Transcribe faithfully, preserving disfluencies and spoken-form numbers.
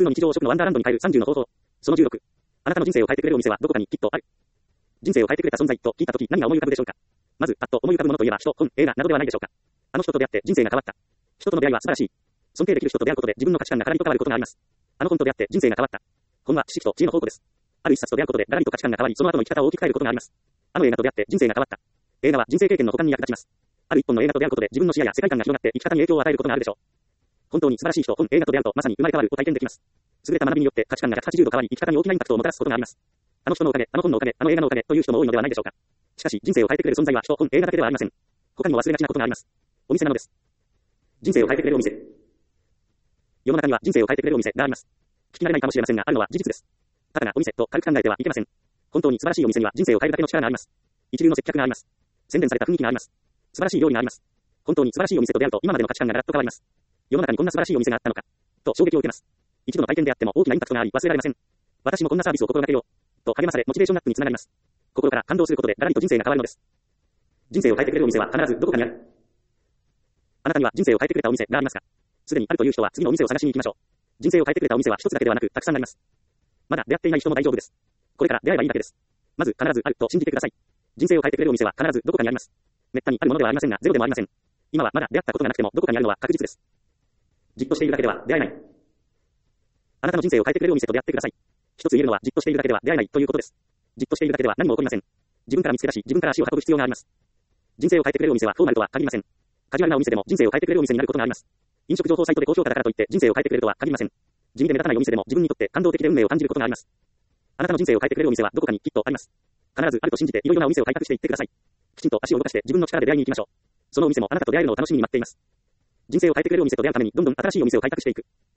通の日常を食のワンダーランドに変えるさんじゅうの方法。そのじゅうろく。あなたの人生を変えてくれるお店はどこかにきっとある。人生を変えてくれた存在と聞いたとき何が思い浮かぶでしょうか。まず、パッと思い浮かぶものといえば人、本、映画などではないでしょうか。あの人と出会って人生が変わった。人との出会いは素晴らしい。尊敬できる人と出会うことで自分の価値観がガラリと変わることがあります。あの本と出会って人生が変わった。本は知識と知恵の宝庫です。ある一冊と出会うことでガラリと価値観が変わり、その後の生き方を大きく変えることがあります。あの映画と出会って人生が変わった。映画は人生経験の補完に役立ちます。ある一本の映画と出会うことで自分の視野や世界観が広がって生き方に影響を与えることがあるでしょう。本当に素晴らしい人、本、映画と出会うとまさに生まれ変わるを体験できます。優れた学びによって価値観がひゃくはちじゅうど変わり、生き方に大きなインパクトをもたらすことがあります。あの人のおかげ、あの本のおかげ、あの映画のおかげという人も多いのではないでしょうか。しかし人生を変えてくれる存在は人、本、映画だけではありません。他にも忘れがちなことがあります。お店なのです。人生を変えてくれるお店。世の中には人生を変えてくれるお店があります。聞き慣れないかもしれませんが、あるのは事実です。ただがお店と軽く考えてはいけません。本当に素晴らしいお店には人生を変えるだけの力があります。一流の接客があります。洗練された雰囲気があります。素晴らしい料理があります。本当に素晴らしいお店と出会うと今までの価値観がガラッと変わります。世の中にこんな素晴らしいお店があったのか、と衝撃を受けます。一度の体験であっても大きなインパクトがあり忘れられません。私もこんなサービスを心がけよう、と励まされモチベーションアップにつながります。心から感動することでガラリと人生が変わるのです。人生を変えてくれるお店は必ずどこかにある。あなたには人生を変えてくれたお店がありますか。すでにあるという人は次のお店を探しに行きましょう。人生を変えてくれたお店は一つだけではなくたくさんあります。まだ出会っていない人も大丈夫です。これから出会えばいいだけです。まず必ずあると信じてください。人生を変えてくれるお店は必ずどこかにあります。めったにあるものではありませんがゼロでもありません。今はまだ出会ったことがなくてもどこかにあるのは確実です。じっとしているだけでは出会えない。あなたの人生を変えてくれるお店と出会ってください。一つ言えるのはじっとしているだけでは出会えないということです。じっとしているだけでは何も起こりません。自分から見つけ出し自分から足を運ぶ必要があります。人生を変えてくれるお店はフォーマルとは限りません。カジュアルなお店でも人生を変えてくれるお店になることがあります。飲食情報サイトで高評価だからといって人生を変えてくれるとは限りません。地味で目立たないお店でも自分にとって感動的で運命を感じることがあります。あなたの人生を変えてくれるお店はどこかにきっとあります。必ずあると信じていろいろなお店を開拓していってください。きちんと足を動かして自分の力で出会いに行きましょう。そのお店もあなたと出会えるのを楽しみに待っています。人生を変えてくれるお店と出会うためにどんどん新しいお店を開拓していく。